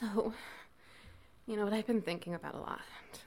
So, you know what I've been thinking about a lot?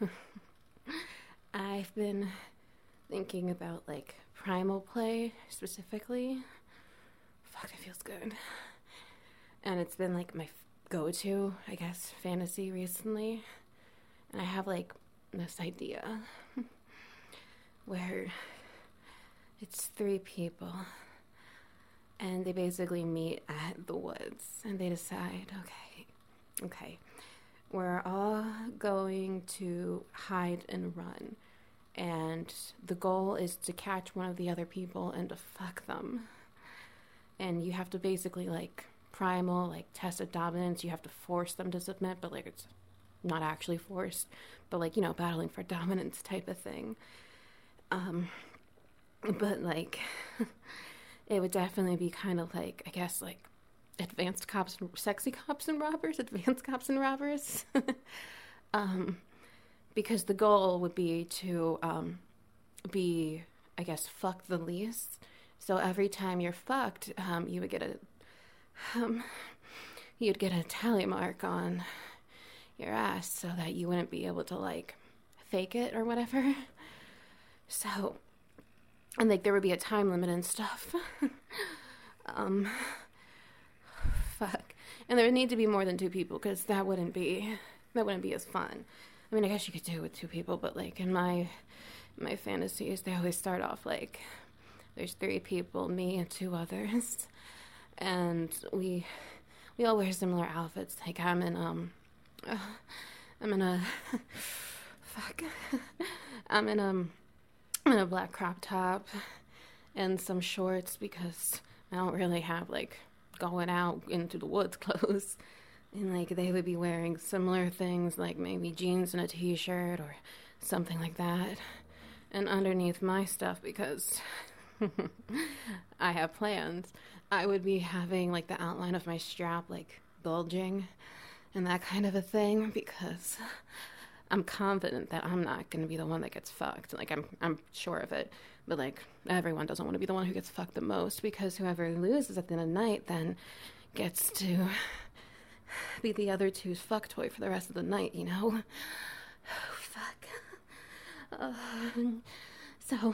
I've been thinking about, like, primal play specifically. Fuck, it feels good. And it's been, like, my go-to, I guess, fantasy recently. And I have, like, this idea where it's 3 people. And they basically meet at the woods. And they decide, okay, we're all going to hide and run. And the goal is to catch one of the other people and to fuck them. And you have to basically, like, primal, like, test of dominance. You have to force them to submit, but, like, it's not actually forced. But, like, you know, battling for dominance type of thing. But, like, it would definitely be kind of like, I guess, like, advanced cops, sexy cops and robbers, advanced cops and robbers. Because the goal would be to be, I guess, fuck the least. So every time you're fucked, you would get a tally mark on your ass so that you wouldn't be able to, like, fake it or whatever. So, and, like, there would be a time limit and stuff. Fuck. And there would need to be more than 2 people, because that wouldn't be as fun. I mean, I guess you could do it with 2 people, but, like, in my fantasies, they always start off like, there's 3 people, me and 2 others, and we all wear similar outfits. Like, I'm in a black crop top and some shorts, because I don't really have, like, going out into the woods clothes. And, like, they would be wearing similar things, like maybe jeans and a t-shirt or something like that. And underneath my stuff, because I have plans, I would be having, like, the outline of my strap, like, bulging and that kind of a thing, because I'm confident that I'm not going to be the one that gets fucked. Like, I'm sure of it. But, like, everyone doesn't want to be the one who gets fucked the most, because whoever loses at the end of the night then gets to be the other two's fuck toy for the rest of the night, you know? Fuck. So,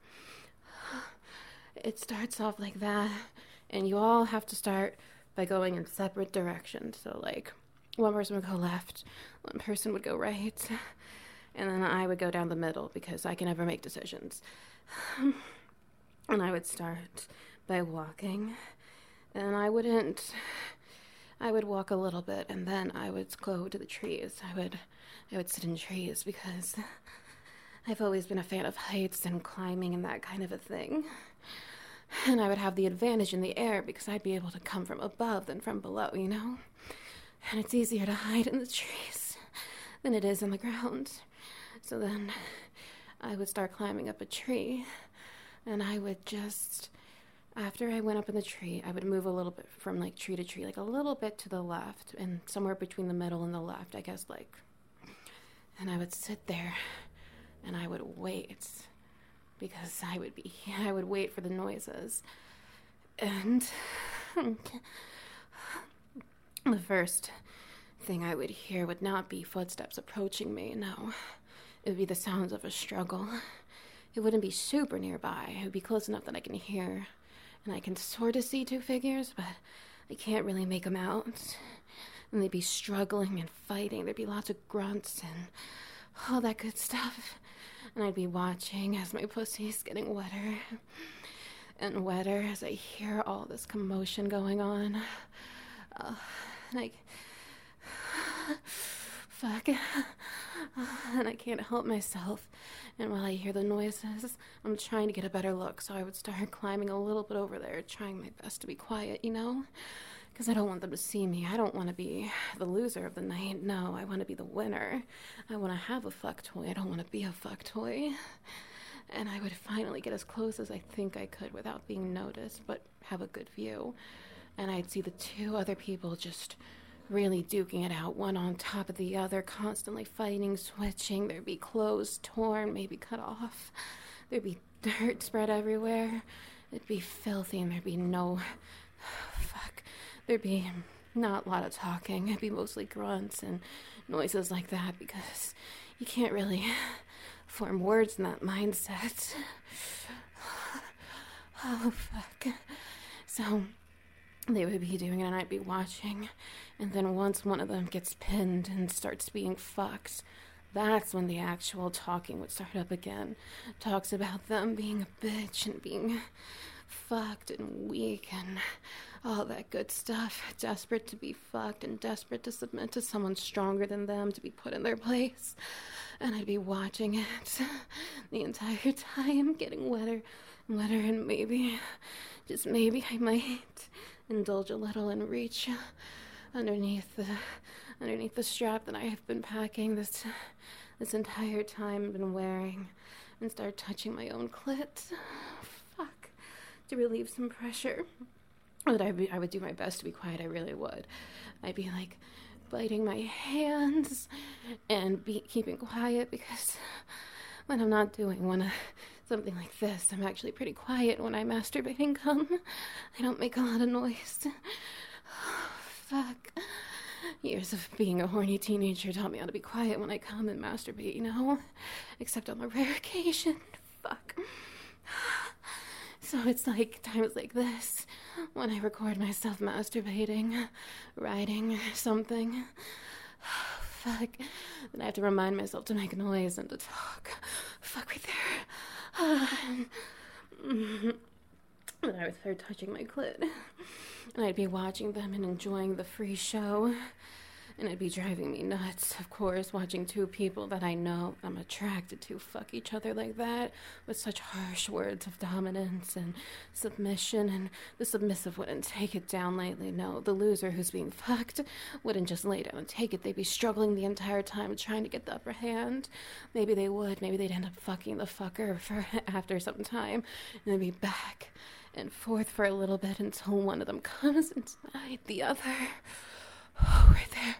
it starts off like that, and you all have to start by going in separate directions. So, like, one person would go left, one person would go right, and then I would go down the middle, because I can never make decisions. And I would start by walking, and I would walk a little bit, and then I would go to the trees. I would sit in trees, because I've always been a fan of heights and climbing and that kind of a thing. And I would have the advantage in the air, because I'd be able to come from above than from below, you know? And it's easier to hide in the trees than it is on the ground. So then I would start climbing up a tree, and I would just, after I went up in the tree, I would move a little bit from, like, tree to tree, like a little bit to the left, and somewhere between the middle and the left, I guess, like. And I would sit there, and I would wait, because I would wait for the noises. And the first thing I would hear would not be footsteps approaching me, no. It would be the sounds of a struggle. It wouldn't be super nearby. It would be close enough that I can hear. And I can sort of see 2 figures, but I can't really make them out. And they'd be struggling and fighting. There'd be lots of grunts and all that good stuff. And I'd be watching as my pussy's getting wetter and wetter as I hear all this commotion going on. Like, fuck. And I can't help myself. And while I hear the noises, I'm trying to get a better look. So I would start climbing a little bit over there, trying my best to be quiet, you know? Because I don't want them to see me. I don't want to be the loser of the night. No, I want to be the winner. I want to have a fuck toy. I don't want to be a fuck toy. And I would finally get as close as I think I could without being noticed, but have a good view. And I'd see the 2 other people just really duking it out, one on top of the other, constantly fighting, switching. There'd be clothes torn, maybe cut off. There'd be dirt spread everywhere. It'd be filthy, and there'd be no... Fuck. There'd be Not a lot of talking. It'd be mostly grunts and noises like that because you can't really form words in that mindset. Oh, fuck. So they would be doing it and I'd be watching. And then once one of them gets pinned and starts being fucked, that's when the actual talking would start up again. Talks about them being a bitch and being fucked and weak and all that good stuff. Desperate to be fucked and desperate to submit to someone stronger than them, to be put in their place. And I'd be watching it the entire time, getting wetter and wetter, and maybe, just maybe, I might indulge a little and reach underneath the strap that I have been packing this entire time, I've been wearing, and start touching my own clit. Fuck. To relieve some pressure. But I would do my best to be quiet, I really would. I'd be like biting my hands and be keeping quiet because when I'm not doing something like this, I'm actually pretty quiet when I masturbate and come. I don't make a lot of noise. Fuck. Years of being a horny teenager taught me how to be quiet when I come and masturbate, you know? Except on the rare occasion. Fuck. So it's like times like this when I record myself masturbating, writing something. Fuck. Then I have to remind myself to make noise and to talk. Fuck right there. And I would start touching my clit. And I'd be watching them and enjoying the free show. And it'd be driving me nuts, of course, watching two people that I know I'm attracted to fuck each other like that with such harsh words of dominance and submission, and the submissive wouldn't take it down lightly. No, the loser who's being fucked wouldn't just lay down and take it. They'd be struggling the entire time trying to get the upper hand. Maybe they would. Maybe they'd end up fucking the fucker after some time, and they'd be back and forth for a little bit until one of them comes inside the other. Oh, right there.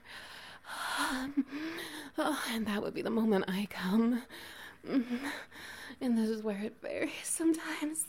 And that would be the moment I come. And this is where it varies sometimes.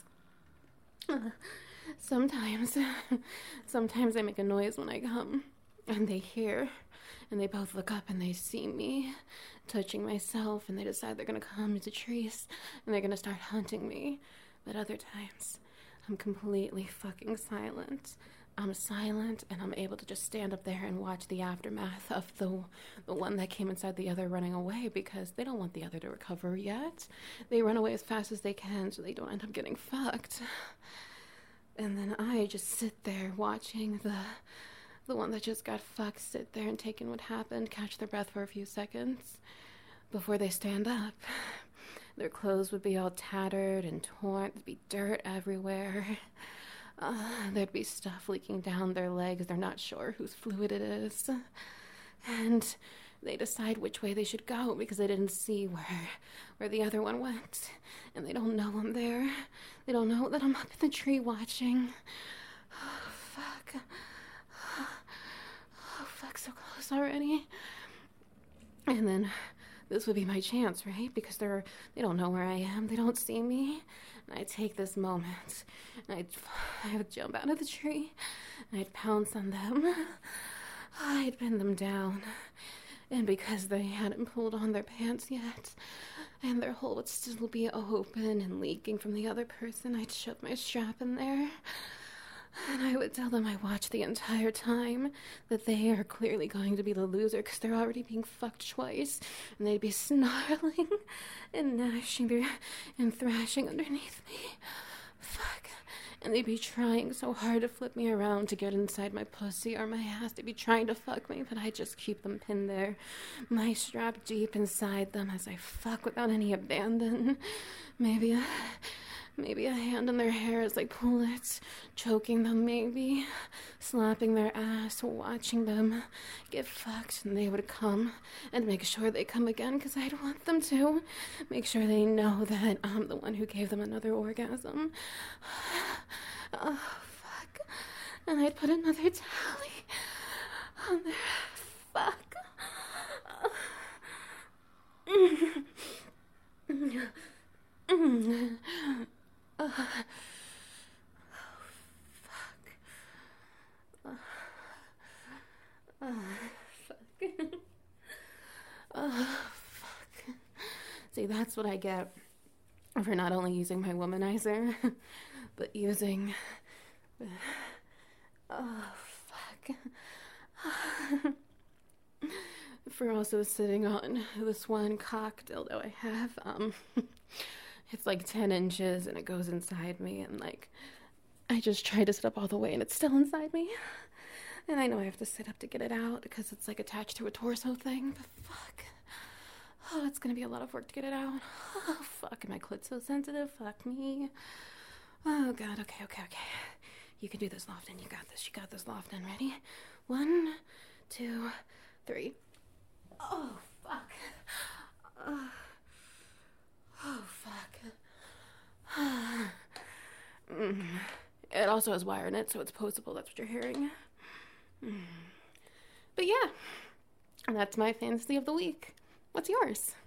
Sometimes I make a noise when I come. And they hear. And they both look up and they see me touching myself. And they decide they're going to come to Treese. And they're going to start hunting me. But other times, I'm completely fucking silent. I'm silent, and I'm able to just stand up there and watch the aftermath of the one that came inside the other running away, because they don't want the other to recover yet. They run away as fast as they can so they don't end up getting fucked. And then I just sit there watching the one that just got fucked sit there and take in what happened, catch their breath for a few seconds before they stand up. Their clothes would be all tattered and torn. There'd be dirt everywhere. There'd be stuff leaking down their legs. They're not sure whose fluid it is. And they decide which way they should go because they didn't see where the other one went. And they don't know I'm there. They don't know that I'm up in the tree watching. Oh, fuck. Oh, fuck, so close already. And then this would be my chance, right? Because they don't know where I am. They don't see me. And I take this moment, and I would jump out of the tree, and I'd pounce on them. I'd pin them down. And because they hadn't pulled on their pants yet, and their hole would still be open and leaking from the other person, I'd shove my strap in there. And I would tell them I watched the entire time, that they are clearly going to be the loser because they're already being fucked twice. And they'd be snarling and gnashing and thrashing underneath me. Fuck. And they'd be trying so hard to flip me around to get inside my pussy or my ass. They'd be trying to fuck me, but I just keep them pinned there. My strap deep inside them as I fuck without any abandon. Maybe a hand in their hair as I pull it, choking them maybe, slapping their ass, watching them get fucked, and they would come and make sure they come again because I'd want them to. Make sure they know that I'm the one who gave them another orgasm. Oh, fuck. And I'd put another tally on their fuck. Oh, fuck. that's what I get for not only using my womanizer, but using... Oh, fuck. For also sitting on this one cock dildo I have. It's like 10 inches and it goes inside me, and like, I just tried to sit up all the way and it's still inside me. And I know I have to sit up to get it out because it's like attached to a torso thing, but fuck. Oh, it's gonna be a lot of work to get it out. Oh, fuck. And my clit's so sensitive. Fuck me. Oh, God. Okay. You can do this, Lofton. You got this. You got this, Lofton. Ready? 1, 2, 3. Oh, fuck. Oh, fuck. It also has wire in it, so it's posable. That's what you're hearing. But yeah, that's my fantasy of the week. What's yours?